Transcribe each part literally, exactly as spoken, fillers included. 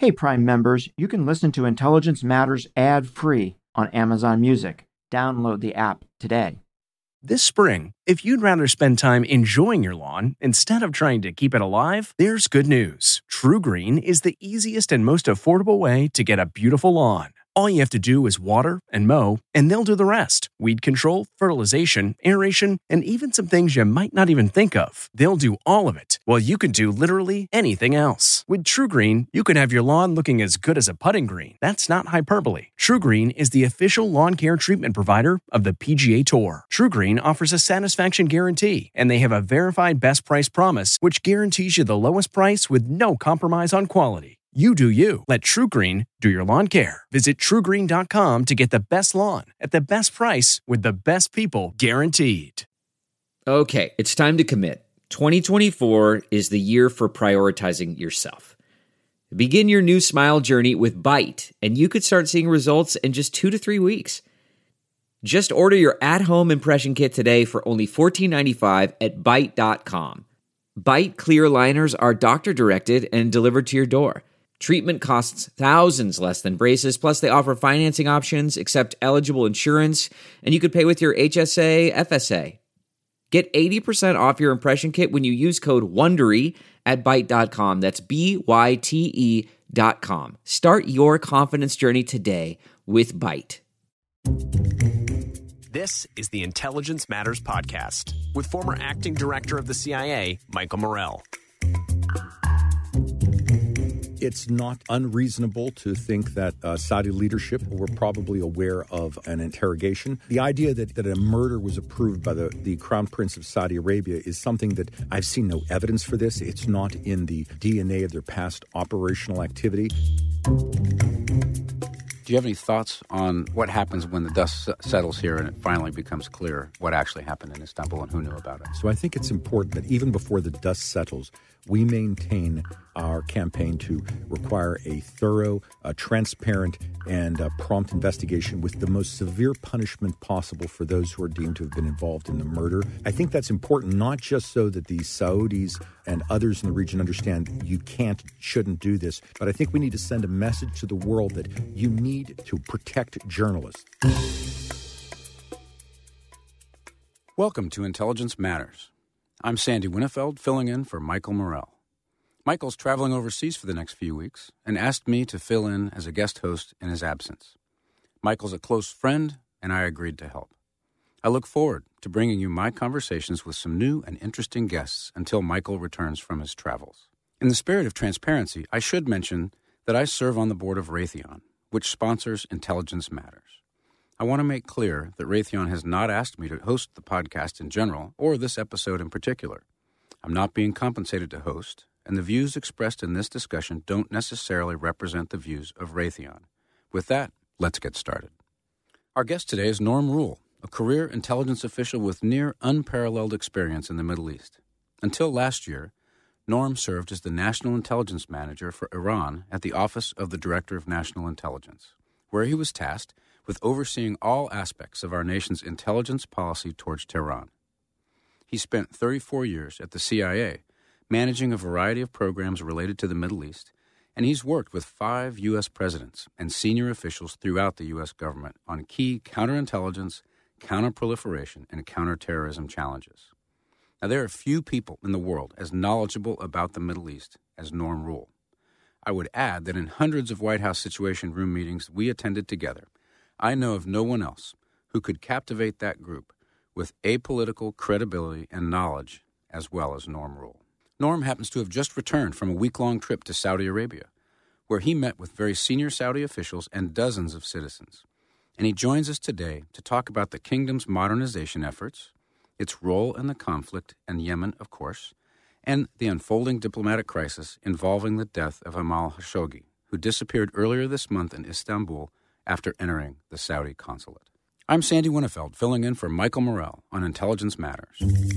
Hey, Prime members, you can listen to Intelligence Matters ad-free on Amazon Music. Download the app today. This spring, if you'd rather spend time enjoying your lawn instead of trying to keep it alive, there's good news. TruGreen is the easiest and most affordable way to get a beautiful lawn. All you have to do is water and mow, and they'll do the rest. Weed control, fertilization, aeration, and even some things you might not even think of. They'll do all of it, while you can do literally anything else. With TruGreen, you can have your lawn looking as good as a putting green. That's not hyperbole. TruGreen is the official lawn care treatment provider of the P G A Tour. TruGreen offers a satisfaction guarantee, and they have a verified best price promise, which guarantees you the lowest price with no compromise on quality. You do you. Let TruGreen do your lawn care. Visit True Green dot com to get the best lawn at the best price with the best people guaranteed. Okay, it's time to commit. twenty twenty-four is the year for prioritizing yourself. Begin your new smile journey with Byte, and you could start seeing results in just two to three weeks. Just order your at-home impression kit today for only fourteen ninety-five at Byte dot com. Byte clear liners are doctor-directed and delivered to your door. Treatment costs thousands less than braces, plus they offer financing options, accept eligible insurance, and you could pay with your H S A, F S A. Get eighty percent off your impression kit when you use code WONDERY at Byte dot com. That's B Y T E dot com. Start your confidence journey today with Byte. This is the Intelligence Matters Podcast with former acting director of the C I A, Michael Morell. It's not unreasonable to think that uh, Saudi leadership were probably aware of an interrogation. The idea that, that a murder was approved by the, the Crown Prince of Saudi Arabia is something that I've seen no evidence for this. It's not in the D N A of their past operational activity. Do you have any thoughts on what happens when the dust settles here and it finally becomes clear what actually happened in Istanbul and who knew about it? So I think it's important that even before the dust settles, we maintain our campaign to require a thorough, uh, transparent, and uh, prompt investigation with the most severe punishment possible for those who are deemed to have been involved in the murder. I think that's important, not just so that the Saudis and others in the region understand you can't, shouldn't do this, but I think we need to send a message to the world that you need to protect journalists. Welcome to Intelligence Matters. I'm Sandy Winnefeld, filling in for Michael Morell. Michael's traveling overseas for the next few weeks and asked me to fill in as a guest host in his absence. Michael's a close friend, and I agreed to help. I look forward to bringing you my conversations with some new and interesting guests until Michael returns from his travels. In the spirit of transparency, I should mention that I serve on the board of Raytheon, which sponsors Intelligence Matters. I want to make clear that Raytheon has not asked me to host the podcast in general, or this episode in particular. I'm not being compensated to host, and the views expressed in this discussion don't necessarily represent the views of Raytheon. With that, let's get started. Our guest today is Norm Rule, a career intelligence official with near unparalleled experience in the Middle East. Until last year, Norm served as the National Intelligence Manager for Iran at the Office of the Director of National Intelligence, where he was tasked with overseeing all aspects of our nation's intelligence policy towards Tehran. He spent thirty-four years at the C I A, managing a variety of programs related to the Middle East, and he's worked with five U S presidents and senior officials throughout the U S government on key counterintelligence, counterproliferation, and counterterrorism challenges. Now, there are few people in the world as knowledgeable about the Middle East as Norm Rule. I would add that in hundreds of White House Situation Room meetings we attended together, I know of no one else who could captivate that group with apolitical credibility and knowledge as well as Norm Rule. Norm happens to have just returned from a week-long trip to Saudi Arabia, where he met with very senior Saudi officials and dozens of citizens. And he joins us today to talk about the kingdom's modernization efforts, its role in the conflict in Yemen, of course, and the unfolding diplomatic crisis involving the death of Amal Khashoggi, who disappeared earlier this month in Istanbul after entering the Saudi consulate. I'm Sandy Winnefeld, filling in for Michael Morell on Intelligence Matters.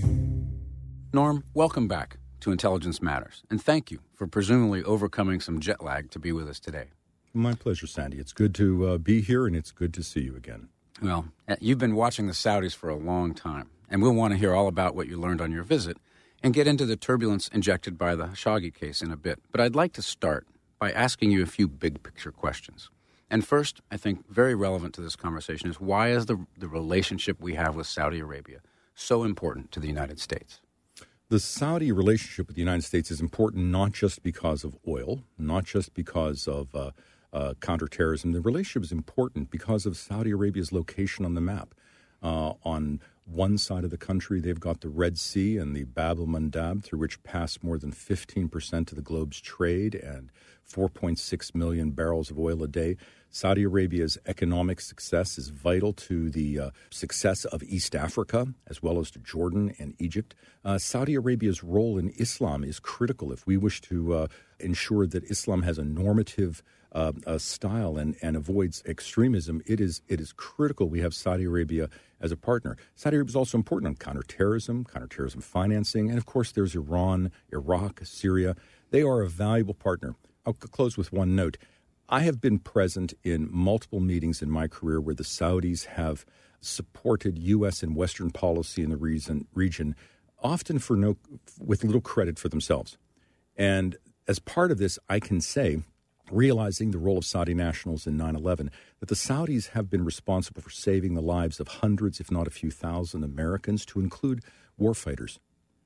Norm, welcome back to Intelligence Matters, and thank you for presumably overcoming some jet lag to be with us today. My pleasure, Sandy. It's good to uh, be here, and it's good to see you again. Well, you've been watching the Saudis for a long time, and we'll want to hear all about what you learned on your visit and get into the turbulence injected by the Khashoggi case in a bit. But I'd like to start by asking you a few big picture questions. And first, I think very relevant to this conversation is why is the, the relationship we have with Saudi Arabia so important to the United States? The Saudi relationship with the United States is important not just because of oil, not just because of uh, uh, counterterrorism. The relationship is important because of Saudi Arabia's location on the map. Uh, on one side of the country, they've got the Red Sea and the Bab el-Mandab, through which pass more than fifteen percent of the globe's trade and four point six million barrels of oil a day. Saudi Arabia's economic success is vital to the uh, success of East Africa, as well as to Jordan and Egypt. Uh, Saudi Arabia's role in Islam is critical if we wish to uh, ensure that Islam has a normative uh, uh, style and, and avoids extremism. It is it is critical we have Saudi Arabia as a partner. Saudi Arabia is also important on counterterrorism, counterterrorism financing, and of course there's Iran, Iraq, Syria. They are a valuable partner. I'll close with one note. I have been present in multiple meetings in my career where the Saudis have supported U S and Western policy in the reason, region, often for no, with little credit for themselves. And as part of this, I can say, realizing the role of Saudi nationals in nine eleven, that the Saudis have been responsible for saving the lives of hundreds, if not a few thousand Americans, to include warfighters.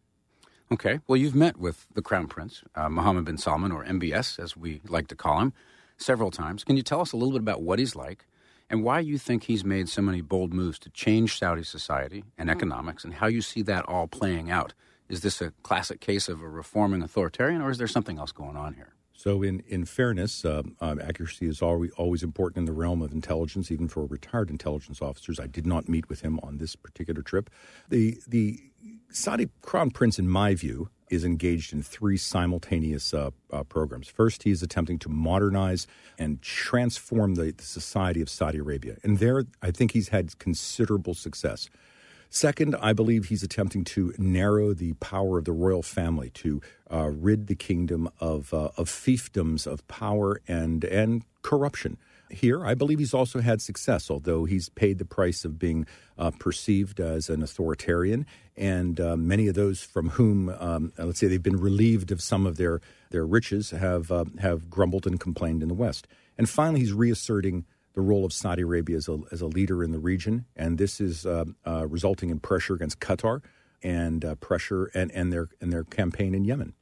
Okay. Well, you've met with the Crown Prince, uh, Mohammed bin Salman, or M B S, as we like to call him, several times. Can you tell us a little bit about what he's like and why you think he's made so many bold moves to change Saudi society and economics, and how you see that all playing out? Is this a classic case of a reforming authoritarian, or is there something else going on here? So in, in fairness, uh, um, accuracy is always, always important in the realm of intelligence, even for retired intelligence officers. I did not meet with him on this particular trip. The the Saudi Crown Prince, in my view, is engaged in three simultaneous uh, uh, programs. First, he is attempting to modernize and transform the, the society of Saudi Arabia. And there, I think he's had considerable success. Second, I believe he's attempting to narrow the power of the royal family, to uh, rid the kingdom of uh, of fiefdoms of power and and corruption. Here, I believe he's also had success, although he's paid the price of being uh, perceived as an authoritarian. And uh, many of those from whom, um, let's say, they've been relieved of some of their their riches, have uh, have grumbled and complained in the West. And finally, he's reasserting the role of Saudi Arabia as a, as a leader in the region, and this is uh, uh, resulting in pressure against Qatar and uh, pressure and, and their and their campaign in Yemen.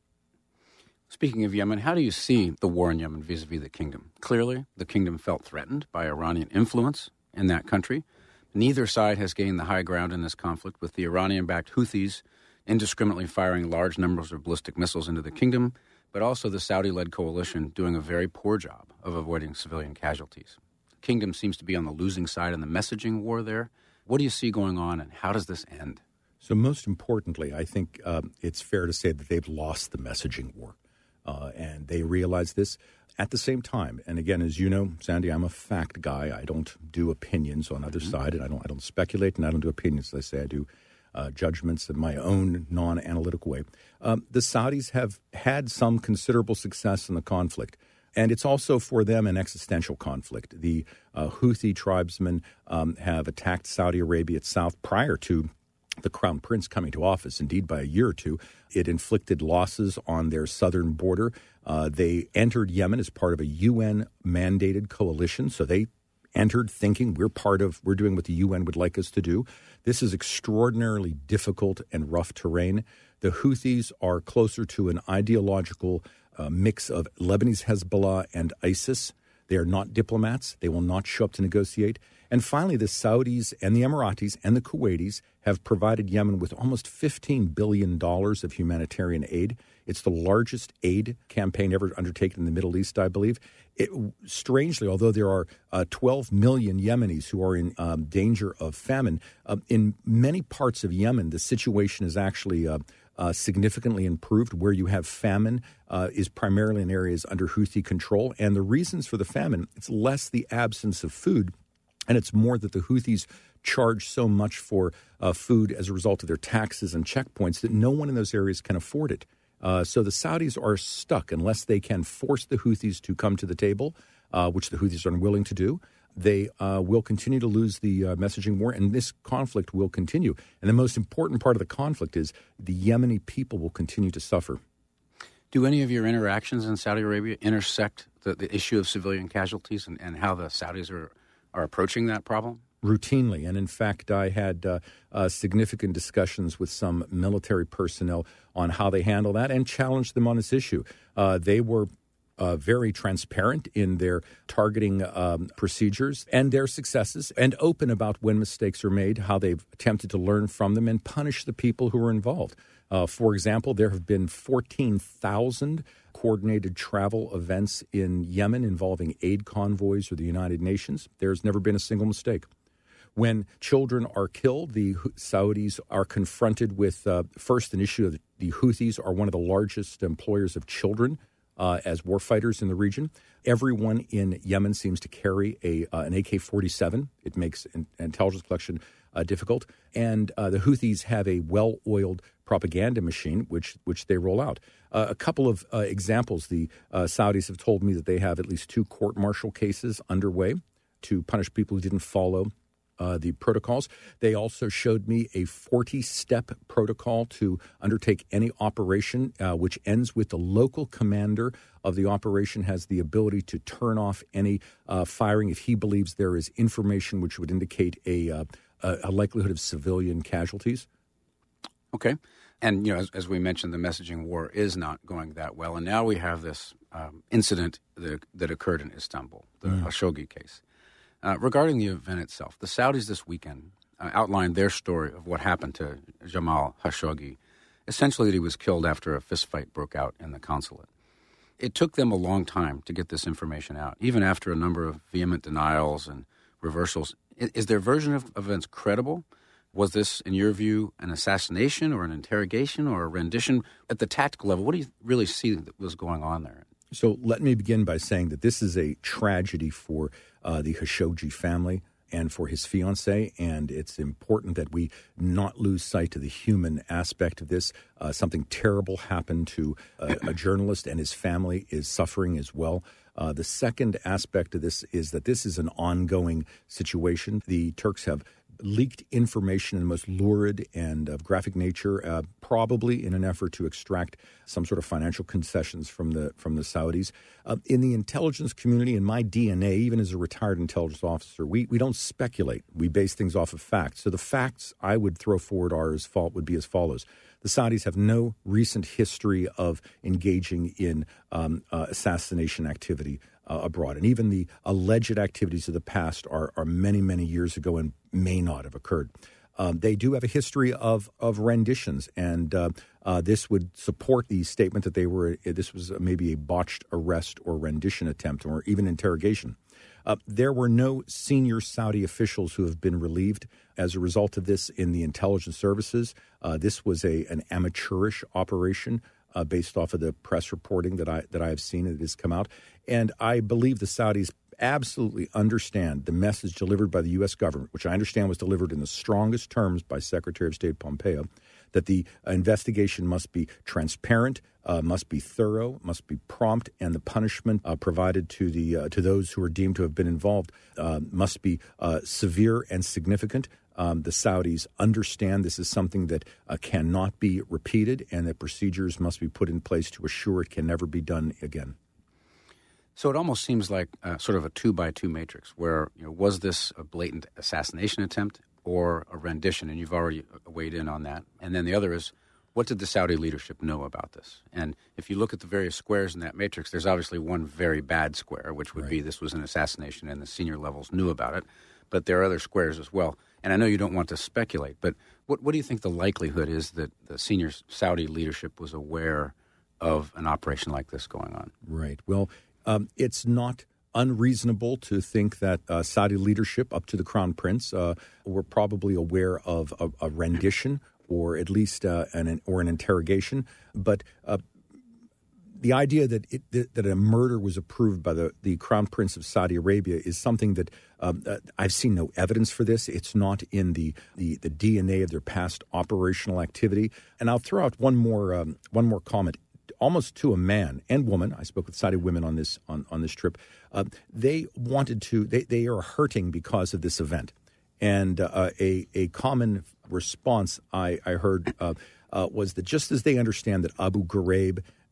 Speaking of Yemen, how do you see the war in Yemen vis-a-vis the kingdom? Clearly, the kingdom felt threatened by Iranian influence in that country. Neither side has gained the high ground in this conflict, with the Iranian-backed Houthis indiscriminately firing large numbers of ballistic missiles into the kingdom, but also the Saudi-led coalition doing a very poor job of avoiding civilian casualties. The kingdom seems to be on the losing side in the messaging war there. What do you see going on, and how does this end? So most importantly, I think um, it's fair to say that they've lost the messaging war. Uh, and they realize this at the same time. And again, as you know, Sandy, I'm a fact guy. I don't do opinions on either mm-hmm. side, and I don't I don't speculate, and I don't do opinions. As I say, I do uh, judgments in my own non-analytical way. Um, the Saudis have had some considerable success in the conflict, and it's also for them an existential conflict. The uh, Houthi tribesmen um, have attacked Saudi Arabia itself prior to the Crown Prince coming to office, indeed by a year or two. It inflicted losses on their southern border. Uh, they entered Yemen as part of a U N-mandated coalition, so they entered thinking we're part of, we're doing what the U N would like us to do. This is extraordinarily difficult and rough terrain. The Houthis are closer to an ideological uh, mix of Lebanese Hezbollah and ISIS. They are not diplomats. They will not show up to negotiate. And finally, the Saudis and the Emiratis and the Kuwaitis have provided Yemen with almost fifteen billion dollars of humanitarian aid. It's the largest aid campaign ever undertaken in the Middle East, I believe. It, strangely, although there are uh, twelve million Yemenis who are in um, danger of famine, uh, in many parts of Yemen, the situation is actually uh, uh, significantly improved. Where you have famine uh, is primarily in areas under Houthi control. And the reasons for the famine, it's less the absence of food, and it's more that the Houthis charge so much for uh, food as a result of their taxes and checkpoints that no one in those areas can afford it. Uh, so the Saudis are stuck unless they can force the Houthis to come to the table, uh, which the Houthis are unwilling to do. They uh, will continue to lose the uh, messaging war, and this conflict will continue. And the most important part of the conflict is the Yemeni people will continue to suffer. Do any of your interactions in Saudi Arabia intersect the, the issue of civilian casualties and, and how the Saudis are, are approaching that problem? Routinely. And in fact, I had uh, uh, significant discussions with some military personnel on how they handle that and challenged them on this issue. Uh, they were Uh, very transparent in their targeting um, procedures and their successes, and open about when mistakes are made, how they've attempted to learn from them and punish the people who are involved. Uh, for example, there have been fourteen thousand coordinated travel events in Yemen involving aid convoys or the United Nations. There's never been a single mistake. When children are killed, the Saudis are confronted with, uh, first, an issue of the Houthis are one of the largest employers of children Uh, as warfighters in the region. Everyone in Yemen seems to carry a uh, an A K forty-seven. It makes an intelligence collection uh, difficult. And uh, the Houthis have a well-oiled propaganda machine, which which they roll out. Uh, a couple of uh, examples. The uh, Saudis have told me that they have at least two court-martial cases underway to punish people who didn't follow Uh, the protocols. They also showed me a forty-step protocol to undertake any operation, uh, which ends with the local commander of the operation has the ability to turn off any uh, firing if he believes there is information which would indicate a, uh, a likelihood of civilian casualties. Okay. And, you know, as, as we mentioned, the messaging war is not going that well. And now we have this um, incident that, that occurred in Istanbul, the mm. Khashoggi case. Uh, regarding the event itself, the Saudis this weekend uh, outlined their story of what happened to Jamal Khashoggi. Essentially, that he was killed after a fistfight broke out in the consulate. It took them a long time to get this information out, even after a number of vehement denials and reversals. Is, is their version of events credible? Was this, in your view, an assassination or an interrogation or a rendition? At the tactical level, what do you really see that was going on there? So let me begin by saying that this is a tragedy for uh, the Khashoggi family and for his fiancée, and it's important that we not lose sight of the human aspect of this. Uh, something terrible happened to a, a journalist, and his family is suffering as well. Uh, the second aspect of this is that this is an ongoing situation. The Turks have leaked information in the most lurid and of graphic nature, uh, probably in an effort to extract some sort of financial concessions from the from the Saudis. Uh, in the intelligence community, in my D N A, even as a retired intelligence officer, we, we don't speculate. We base things off of facts. So the facts I would throw forward are as fault would be as follows. The Saudis have no recent history of engaging in um, uh, assassination activity uh, abroad. And even the alleged activities of the past are, are many, many years ago and may not have occurred. Um, they do have a history of, of renditions, and uh, uh, this would support the statement that they were this was maybe a botched arrest or rendition attempt or even interrogation. Uh, there were no senior Saudi officials who have been relieved as a result of this in the intelligence services. Uh, this was a an amateurish operation uh, based off of the press reporting that I that I have seen that has come out, and I believe the Saudis absolutely understand the message delivered by the U S government, which I understand was delivered in the strongest terms by Secretary of State Pompeo, that the investigation must be transparent, uh, must be thorough, must be prompt, and the punishment uh, provided to the uh, to those who are deemed to have been involved uh, must be uh, severe and significant. Um, the Saudis understand this is something that uh, cannot be repeated, and that procedures must be put in place to assure it can never be done again. So it almost seems like uh, sort of a two-by-two matrix where, you know, was this a blatant assassination attempt or a rendition? And you've already weighed in on that. And then the other is, what did the Saudi leadership know about this? And if you look at the various squares in that matrix, there's obviously one very bad square, which would right. be this was an assassination and the senior levels knew about it. But there are other squares as well. And I know you don't want to speculate, but what, what do you think the likelihood is that the senior Saudi leadership was aware of an operation like this going on? Right. Well, Um, it's not unreasonable to think that uh, Saudi leadership, up to the Crown Prince, uh, were probably aware of a, a rendition or at least uh, an or an interrogation. But uh, the idea that it, that a murder was approved by the, the Crown Prince of Saudi Arabia is something that um, uh, I've seen no evidence for this. It's not in the, the, the D N A of their past operational activity. And I'll throw out one more um, one more comment. Almost to a man and woman, I spoke with Saudi women on this on, on this trip. Uh, they wanted to. They, they are hurting because of this event, and uh, a a common response I I heard uh, uh, was that just as they understand that Abu Ghraib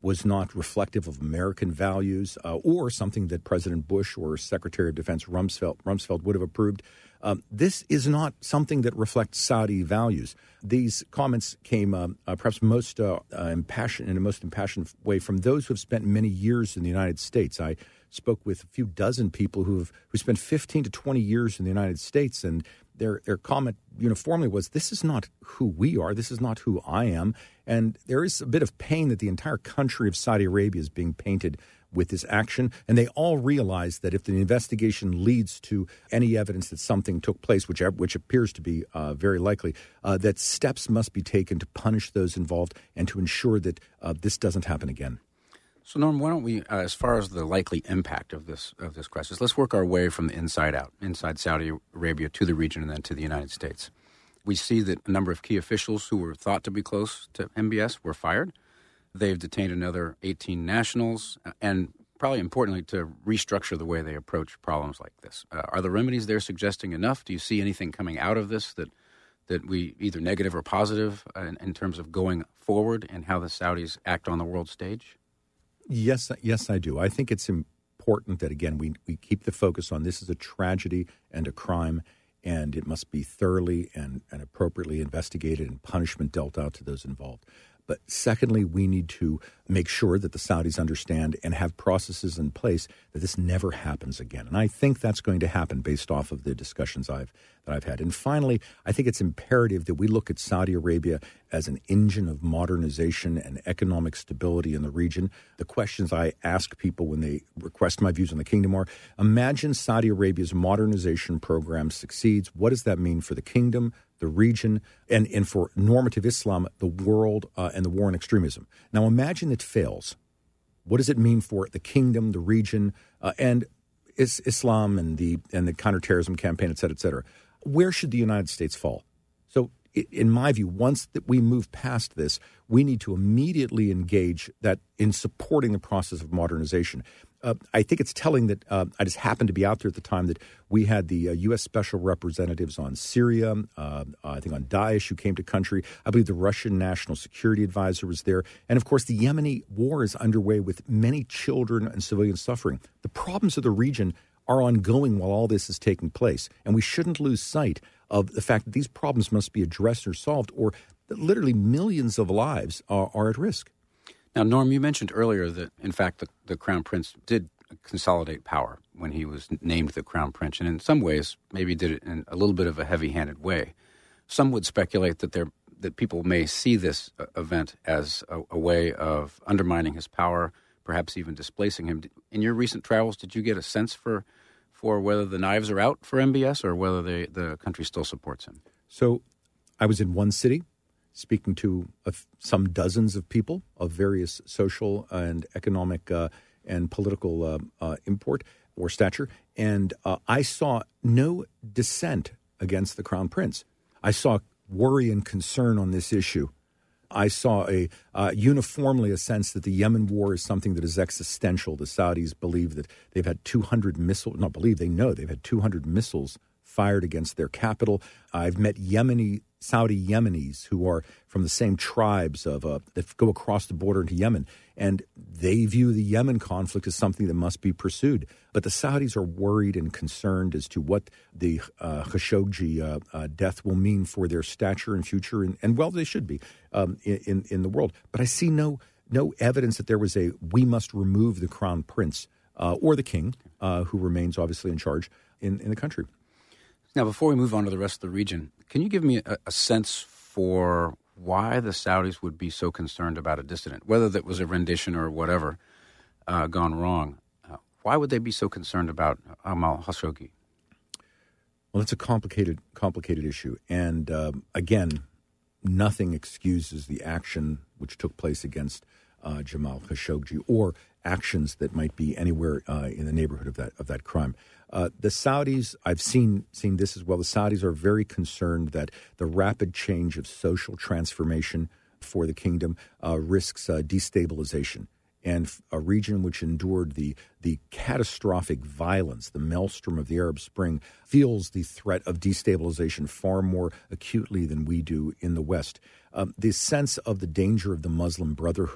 was not reflective of American values uh, or something that President Bush or Secretary of Defense Rumsfeld, Rumsfeld would have approved. Um, this is not something that reflects Saudi values. These comments came uh, uh, perhaps most uh, uh, impassioned, in a most impassioned way from those who have spent many years in the United States. I spoke with a few dozen people who have who spent fifteen to twenty years in the United States, and their their comment uniformly was, this is not who we are, this is not who I am. And there is a bit of pain that the entire country of Saudi Arabia is being painted with this action. And they all realize that if the investigation leads to any evidence that something took place, which, which appears to be uh, very likely, uh, that steps must be taken to punish those involved and to ensure that uh, this doesn't happen again. So, Norm, why don't we, uh, as far as the likely impact of this of this crisis, let's work our way from the inside out, inside Saudi Arabia to the region and then to the United States. We see that a number of key officials who were thought to be close to M B S were fired. They've detained another eighteen nationals, and probably importantly, to restructure the way they approach problems like this. Uh, are the remedies they're suggesting enough? Do you see anything coming out of this that that we either negative or positive uh, in, in terms of going forward and how the Saudis act on the world stage? Yes, yes, I do. I think it's important that, again, we, we keep the focus on this is a tragedy and a crime, and it must be thoroughly and, and appropriately investigated and punishment dealt out to those involved. But secondly, we need to make sure that the Saudis understand and have processes in place that this never happens again. And I think that's going to happen based off of the discussions I've that I've had. And finally, I think it's imperative that we look at Saudi Arabia as an engine of modernization and economic stability in the region. The questions I ask people when they request my views on the kingdom are, imagine Saudi Arabia's modernization program succeeds. What does that mean for the kingdom, the region, and, and for normative Islam, the world, uh, and the war on extremism? Now imagine it fails. What does it mean for the kingdom, the region, uh, and is Islam and the and the counterterrorism campaign, et cetera, et cetera? Where should the United States fall? So in my view, once that we move past this, we need to immediately engage that in supporting the process of modernization. Uh, I think it's telling that uh, I just happened to be out there at the time that we had the uh, U S special representatives on Syria, uh, I think on Daesh, who came to country. I believe the Russian National Security Advisor was there. And, of course, the Yemeni war is underway with many children and civilians suffering. The problems of the region are ongoing while all this is taking place. And we shouldn't lose sight of the fact that these problems must be addressed or solved, or that literally millions of lives are, are at risk. Now, Norm, you mentioned earlier that, in fact, the, the Crown Prince did consolidate power when he was named the Crown Prince, and in some ways maybe did it in a little bit of a heavy-handed way. Some would speculate that there that people may see this uh, event as a, a way of undermining his power, perhaps even displacing him. In your recent travels, did you get a sense for for whether the knives are out for M B S or whether they, the country still supports him? So I was in one city speaking to a, some dozens of people of various social and economic uh, and political uh, uh, import or stature, and uh, I saw no dissent against the Crown Prince. I saw worry and concern on this issue. I saw a uh, uniformly a sense that the Yemen war is something that is existential. The Saudis believe that they've had two hundred missiles, not believe, they know they've had two hundred missiles fired against their capital. I've met Yemeni, Saudi Yemenis who are from the same tribes of uh, that go across the border into Yemen, and they view the Yemen conflict as something that must be pursued. But the Saudis are worried and concerned as to what the uh, Khashoggi uh, uh, death will mean for their stature and future, and, and well, they should be um, in in the world. But I see no no evidence that there was a we must remove the Crown Prince uh, or the king, uh, who remains obviously in charge in, in the country. Now, before we move on to the rest of the region, can you give me a, a sense for why the Saudis would be so concerned about a dissident, whether that was a rendition or whatever uh, gone wrong? Uh, why would they be so concerned about Amal Khashoggi? Well, it's a complicated, complicated issue. And um, again, nothing excuses the action which took place against uh, Jamal Khashoggi or actions that might be anywhere uh, in the neighborhood of that of that crime. Uh, the Saudis, I've seen seen this as well. The Saudis are very concerned that the rapid change of social transformation for the kingdom uh, risks uh, destabilization. And a region which endured the the catastrophic violence, the maelstrom of the Arab Spring, feels the threat of destabilization far more acutely than we do in the West. Um, the sense of the danger of the Muslim Brotherhood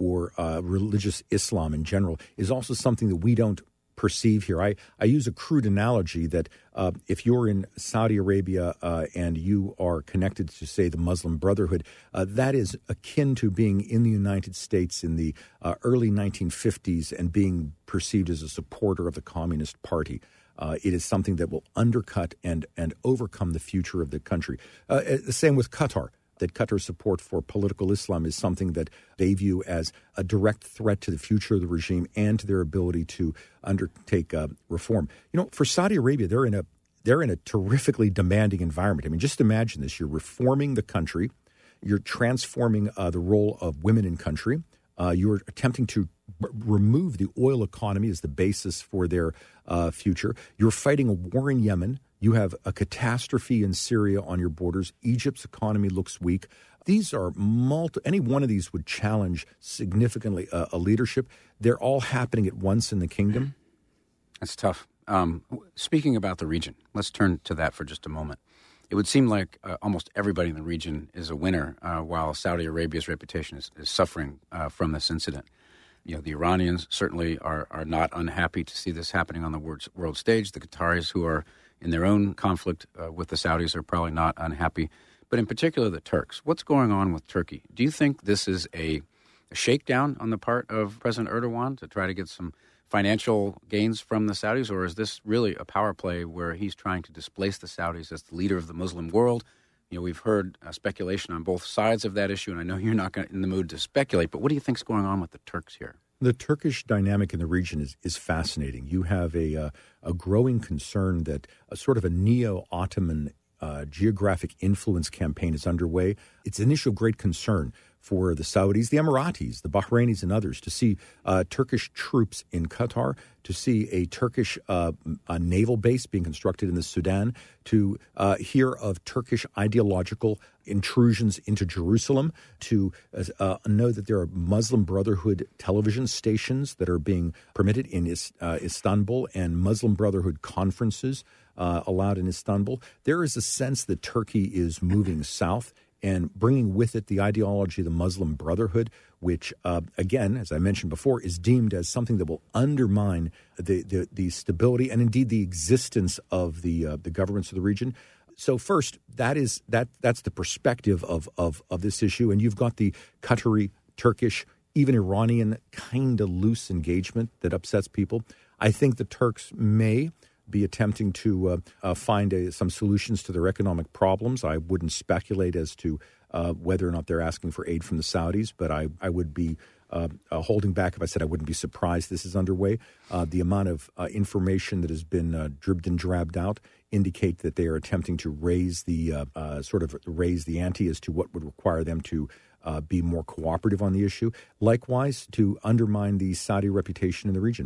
or uh, religious Islam in general is also something that we don't perceive here. I, I use a crude analogy that uh, if you're in Saudi Arabia uh, and you are connected to, say, the Muslim Brotherhood, uh, that is akin to being in the United States in the uh, early nineteen fifties and being perceived as a supporter of the Communist Party. Uh, it is something that will undercut and, and overcome the future of the country. Uh, the same with Qatar. That Qatar's support for political Islam is something that they view as a direct threat to the future of the regime and to their ability to undertake uh, reform. You know, for Saudi Arabia, they're in a they're in a terrifically demanding environment. I mean, just imagine this: you're reforming the country, you're transforming uh, the role of women in country, uh, you're attempting to b- remove the oil economy as the basis for their uh, future. You're fighting a war in Yemen. You have a catastrophe in Syria on your borders. Egypt's economy looks weak. These are multi. Any one of these would challenge significantly uh, a leadership. They're all happening at once in the kingdom. That's tough. Um, speaking about the region, let's turn to that for just a moment. It would seem like uh, almost everybody in the region is a winner, uh, while Saudi Arabia's reputation is, is suffering uh, from this incident. You know, the Iranians certainly are, are not unhappy to see this happening on the world, world stage. The Qataris, who are in their own conflict uh, with the Saudis, are probably not unhappy. But in particular, the Turks. What's going on with Turkey? Do you think this is a, a shakedown on the part of President Erdogan to try to get some financial gains from the Saudis, or is this really a power play where he's trying to displace the Saudis as the leader of the Muslim world? You know, we've heard uh, speculation on both sides of that issue, and I know you're not gonna, in the mood to speculate, but what do you think's going on with the Turks here? The Turkish dynamic in the region is, is fascinating. You have a uh, a growing concern that a sort of a neo-Ottoman uh, geographic influence campaign is underway. It's initial great concern for the Saudis, the Emiratis, the Bahrainis, and others to see uh, Turkish troops in Qatar, to see a Turkish uh, a naval base being constructed in the Sudan, to uh, hear of Turkish ideological intrusions into Jerusalem, to uh, know that there are Muslim Brotherhood television stations that are being permitted in Is, uh, Istanbul and Muslim Brotherhood conferences uh, allowed in Istanbul. There is a sense that Turkey is moving south and bringing with it the ideology of the Muslim Brotherhood, which, uh, again, as I mentioned before, is deemed as something that will undermine the the, the stability and indeed the existence of the uh, the governments of the region. So first, that is that that's the perspective of of of this issue, and you've got the Qatari, Turkish, even Iranian kind of loose engagement that upsets people. I think the Turks may be attempting to uh, uh, find a, some solutions to their economic problems. I wouldn't speculate as to uh, whether or not they're asking for aid from the Saudis, but I, I would be uh, uh, holding back if I said I wouldn't be surprised this is underway. Uh, the amount of uh, information that has been uh, dribbed and drabbed out indicate that they are attempting to raise the uh, uh, sort of raise the ante as to what would require them to uh, be more cooperative on the issue. Likewise, to undermine the Saudi reputation in the region.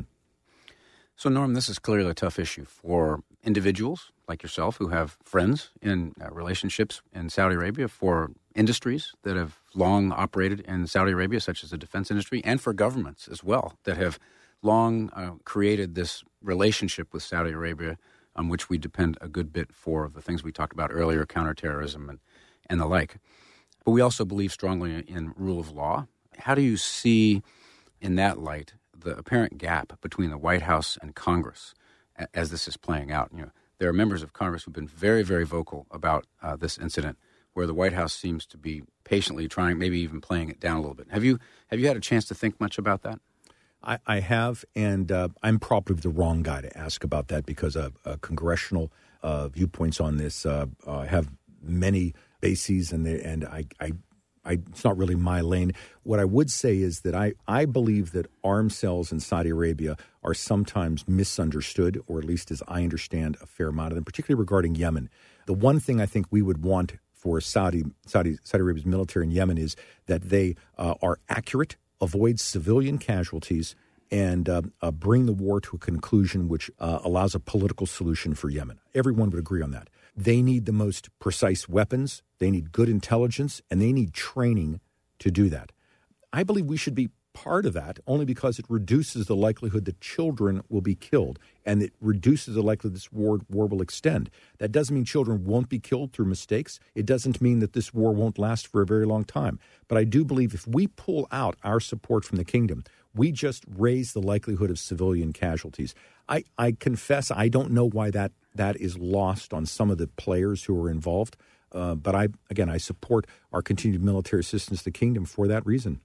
So, Norm, this is clearly a tough issue for individuals like yourself who have friends in uh, relationships in Saudi Arabia, for industries that have long operated in Saudi Arabia, such as the defense industry, and for governments as well that have long uh, created this relationship with Saudi Arabia on which we depend a good bit for the things we talked about earlier, counterterrorism and, and the like. But we also believe strongly in rule of law. How do you see, in that light, the apparent gap between the White House and Congress as this is playing out? You know, there are members of Congress who've been very, very vocal about uh, this incident, where the White House seems to be patiently trying, maybe even playing it down a little bit. Have you have you had a chance to think much about that? I, I have, and uh, I'm probably the wrong guy to ask about that because uh, uh, congressional uh, viewpoints on this uh, uh, have many bases, and they, and I. I I, it's not really my lane. What I would say is that I, I believe that arms sales in Saudi Arabia are sometimes misunderstood, or at least as I understand a fair amount of them, particularly regarding Yemen. The one thing I think we would want for Saudi Saudi, Saudi Arabia's military in Yemen is that they uh, are accurate, avoid civilian casualties, and uh, uh, bring the war to a conclusion which uh, allows a political solution for Yemen. Everyone would agree on that. They need the most precise weapons, they need good intelligence, and they need training to do that. I believe we should be part of that only because it reduces the likelihood that children will be killed, and it reduces the likelihood this war, war will extend. That doesn't mean children won't be killed through mistakes. It doesn't mean that this war won't last for a very long time. But I do believe if we pull out our support from the kingdom, we just raise the likelihood of civilian casualties. I, I confess I don't know why that, that is lost on some of the players who are involved. Uh, but I, again, I support our continued military assistance to the kingdom for that reason.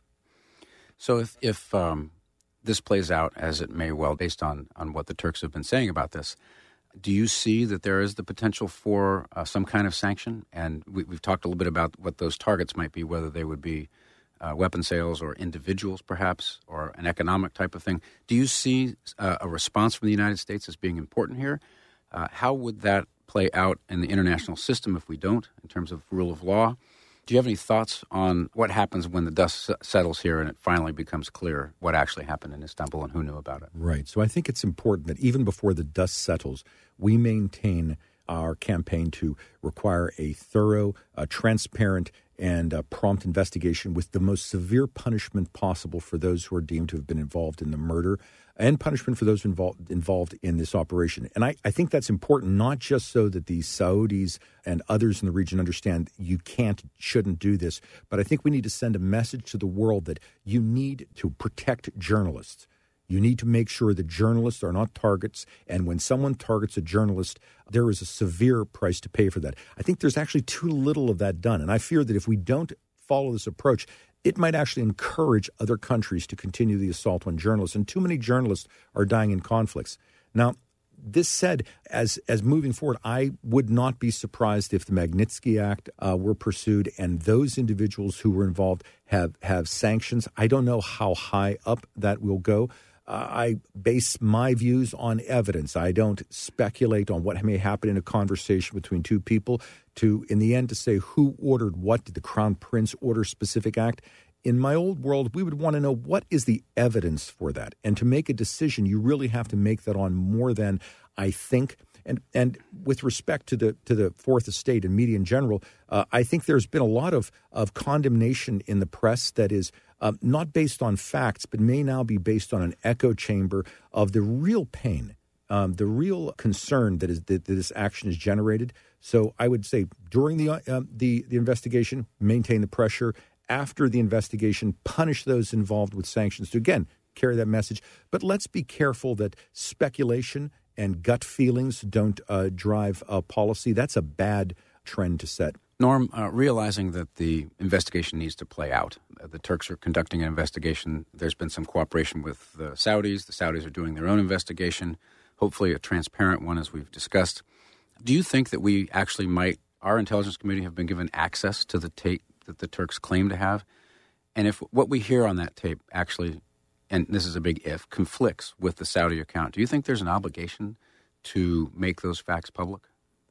So if, if um, this plays out as it may well, based on, on what the Turks have been saying about this, do you see that there is the potential for uh, some kind of sanction? And we, we've talked a little bit about what those targets might be, whether they would be uh, weapon sales or individuals perhaps, or an economic type of thing. Do you see uh, a response from the United States as being important here? Uh, how would that play out in the international system if we don't, in terms of rule of law? Do you have any thoughts on what happens when the dust settles here and it finally becomes clear what actually happened in Istanbul and who knew about it? Right. So I think it's important that even before the dust settles, we maintain our campaign to require a thorough, uh, transparent, and uh, prompt investigation with the most severe punishment possible for those who are deemed to have been involved in the murder, and punishment for those involved involved in this operation. And I, I think that's important, not just so that the Saudis and others in the region understand you can't, shouldn't do this, but I think we need to send a message to the world that you need to protect journalists. You need to make sure that journalists are not targets, and when someone targets a journalist, there is a severe price to pay for that. I think there's actually too little of that done, and I fear that if we don't follow this approach, it might actually encourage other countries to continue the assault on journalists, and too many journalists are dying in conflicts. Now, this said, as as moving forward, I would not be surprised if the Magnitsky Act uh, were pursued and those individuals who were involved have, have sanctions. I don't know how high up that will go. Uh, I base my views on evidence. I don't speculate on what may happen in a conversation between two people to, in the end, to say who ordered what. Did the Crown Prince order specific act? In my old world, we would want to know what is the evidence for that. And to make a decision, you really have to make that on more than I think. And and with respect to the to the Fourth Estate and media in general, uh, I think there's been a lot of, of condemnation in the press that is uh, not based on facts, but may now be based on an echo chamber of the real pain, um, the real concern that is that, that this action is generated. So I would say during the uh, the the investigation, maintain the pressure. After the investigation, punish those involved with sanctions to, again, carry that message. But let's be careful that speculation and gut feelings don't uh, drive uh, policy. That's a bad trend to set. Norm, uh, realizing that the investigation needs to play out, uh, the Turks are conducting an investigation. There's been some cooperation with the Saudis. The Saudis are doing their own investigation, hopefully a transparent one, as we've discussed. Do you think that we actually might, our intelligence community, have been given access to the tape that the Turks claim to have? And if what we hear on that tape actually, and this is a big if, conflicts with the Saudi account, do you think there's an obligation to make those facts public?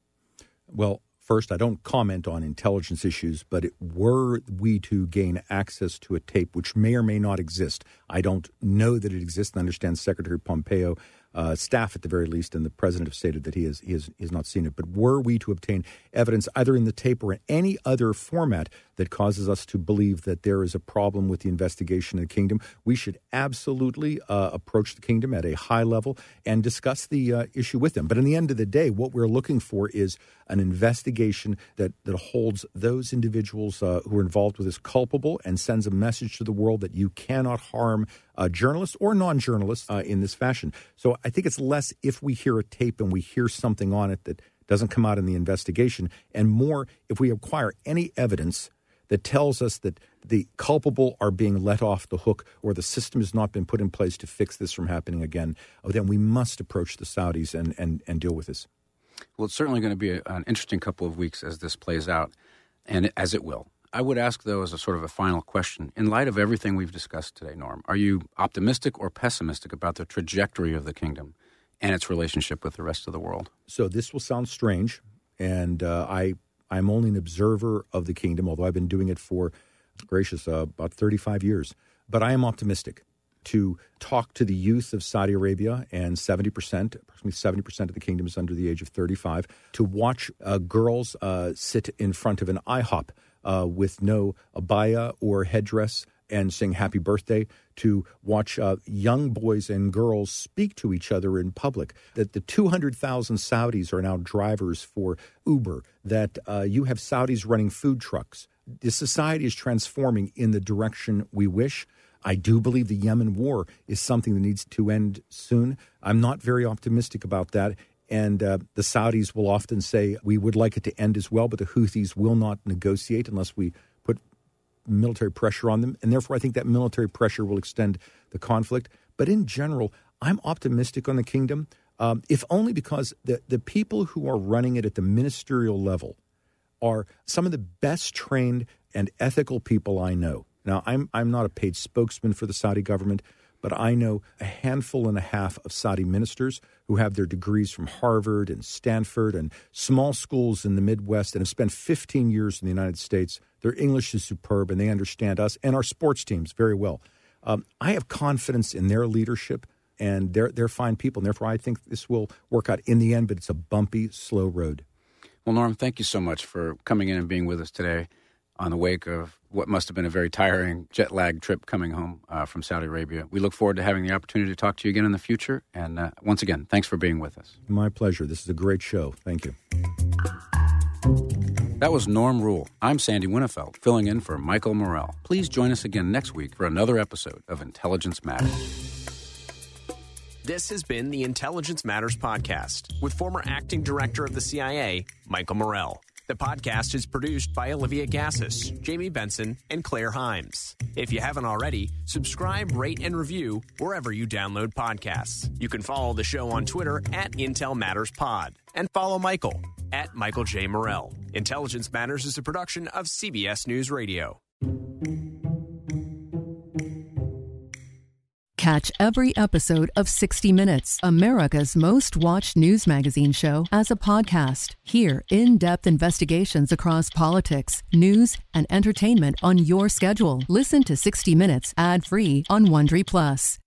Well, first, I don't comment on intelligence issues, but it, were we to gain access to a tape which may or may not exist, I don't know that it exists, and I understand Secretary Pompeo, uh, staff at the very least, and the president have stated that he has, he, has, he has not seen it. But were we to obtain evidence either in the tape or in any other format that causes us to believe that there is a problem with the investigation in the kingdom, we should absolutely uh, approach the kingdom at a high level and discuss the uh, issue with them. But in the end of the day, what we're looking for is an investigation that, that holds those individuals uh, who are involved with this culpable and sends a message to the world that you cannot harm uh, journalists or non-journalists uh, in this fashion. So I think it's less if we hear a tape and we hear something on it that doesn't come out in the investigation, and more if we acquire any evidence that tells us that the culpable are being let off the hook or the system has not been put in place to fix this from happening again, then we must approach the Saudis and, and, and deal with this. Well, it's certainly going to be a, an interesting couple of weeks as this plays out, and as it will. I would ask, though, as a sort of a final question, in light of everything we've discussed today, Norm, are you optimistic or pessimistic about the trajectory of the kingdom and its relationship with the rest of the world? So this will sound strange, and uh, I, I'm only an observer of the kingdom, although I've been doing it for, gracious, uh, about thirty-five years. But I am optimistic to talk to the youth of Saudi Arabia, and seventy percent, approximately seventy percent of the kingdom is under the age of thirty-five, to watch uh, girls uh, sit in front of an IHOP uh, with no abaya or headdress and sing happy birthday, to watch uh, young boys and girls speak to each other in public, that the two hundred thousand Saudis are now drivers for Uber, that uh, you have Saudis running food trucks. The society is transforming in the direction we wish. I do believe the Yemen war is something that needs to end soon. I'm not very optimistic about that. And uh, the Saudis will often say, we would like it to end as well, but the Houthis will not negotiate unless we put military pressure on them. And therefore, I think that military pressure will extend the conflict. But in general, I'm optimistic on the kingdom, um, if only because the, the people who are running it at the ministerial level are some of the best trained and ethical people I know. Now, I'm I'm not a paid spokesman for the Saudi government, but I know a handful and a half of Saudi ministers who have their degrees from Harvard and Stanford and small schools in the Midwest and have spent fifteen years in the United States. Their English is superb, and they understand us and our sports teams very well. Um, I have confidence in their leadership, and they're, they're fine people, and therefore I think this will work out in the end, but it's a bumpy, slow road. Well, Norm, thank you so much for coming in and being with us today on the wake of what must have been a very tiring jet-lag trip coming home uh, from Saudi Arabia. We look forward to having the opportunity to talk to you again in the future. And uh, once again, thanks for being with us. My pleasure. This is a great show. Thank you. That was Norm Rule. I'm Sandy Winnefeld, filling in for Michael Morell. Please join us again next week for another episode of Intelligence Matters. This has been the Intelligence Matters podcast with former acting director of the C I A, Michael Morell. The podcast is produced by Olivia Gassis, Jamie Benson, and Claire Himes. If you haven't already, subscribe, rate, and review wherever you download podcasts. You can follow the show on Twitter at Intel Matters Pod and follow Michael at Michael J. Morell. Intelligence Matters is a production of C B S News Radio. Catch every episode of sixty minutes, America's most watched news magazine show, as a podcast. Hear in-depth investigations across politics, news, and entertainment on your schedule. Listen to sixty minutes ad-free on Wondery Plus.